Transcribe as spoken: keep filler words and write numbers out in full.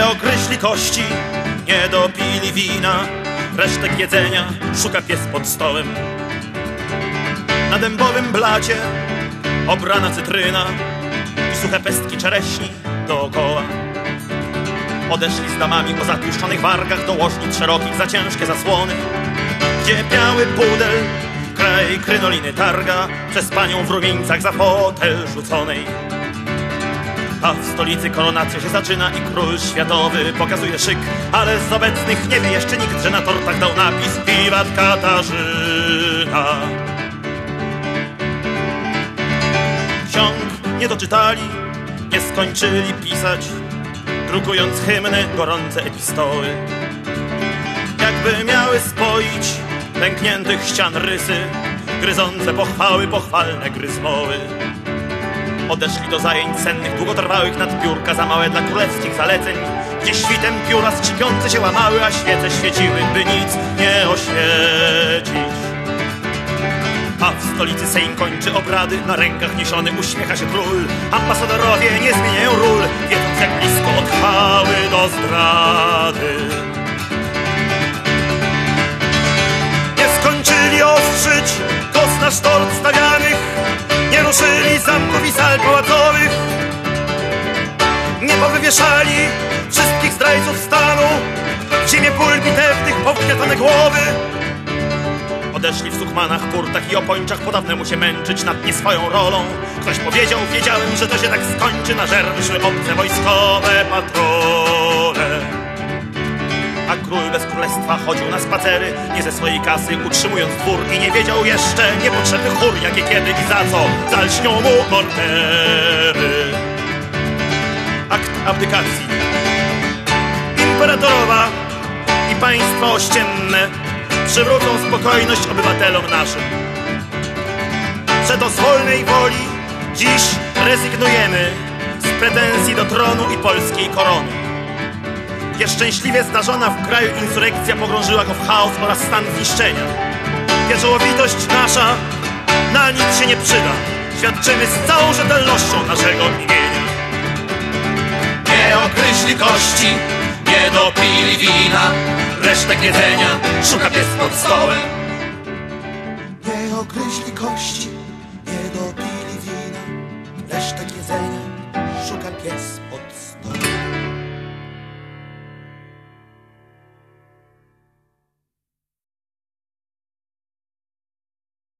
ogryźli kości, nie dopili wina, resztek jedzenia szuka pies pod stołem. Na dębowym blacie obrana cytryna i suche pestki czereśni dookoła. Odeszli z damami o zatłuszczonych wargach do łożnic szerokich za ciężkie zasłony, gdzie biały pudel kraj krynoliny targa przez panią w rumieńcach za fotel rzuconej. A w stolicy koronacja się zaczyna i król światowy pokazuje szyk, ale z obecnych nie wie jeszcze nikt, że na tortach dał napis Wiwat Katarzyna. Ksiąg nie doczytali, nie skończyli pisać, drukując hymny, gorące epistoły. Jakby miały spoić pękniętych ścian rysy, gryzące pochwały, pochwalne gryzmoły. Odeszli do zajęć sennych, długotrwałych nad piórka za małe dla królewskich zaleceń, gdzie świtem pióra skrzypiące się łamały, a świece świeciły, by nic nie oświecić. A w stolicy Sejm kończy obrady, na rękach niesiony uśmiecha się król. Ambasadorowie nie zmieniają ról, wiedząc jak blisko odchały do zdrady. Nie skończyli ostrzyć kos na sztorc stawianych, nie ruszyli zamków i sal pałacowych, nie powywieszali wszystkich zdrajców stanu, w ziemię pól bitewnych powkwiatane głowy. Odeszli w sukmanach, kurtach i opończach po dawnemu się męczyć nad nie swoją rolą. Ktoś powiedział, wiedziałem, że to się tak skończy, na żer wyszły obce wojskowe patrole. A król bez królestwa chodził na spacery, nie ze swojej kasy utrzymując dwór, i nie wiedział jeszcze niepotrzebny chór, jakie kiedy i za co zalśnią mu mordery. Akt abdykacji. Imperatorowa i państwa ościenne przywrócą spokojność obywatelom naszym. Że do wolnej woli dziś rezygnujemy z pretensji do tronu i polskiej korony. Nieszczęśliwie zdarzona w kraju insurekcja pogrążyła go w chaos oraz stan zniszczenia. Pieczołowitość nasza na nic się nie przyda. Świadczymy z całą rzetelnością naszego imienia. Nie ogryźli kości, nie dopili wina, resztek jedzenia szuka pies pod stołem. Nie ogryźli kości,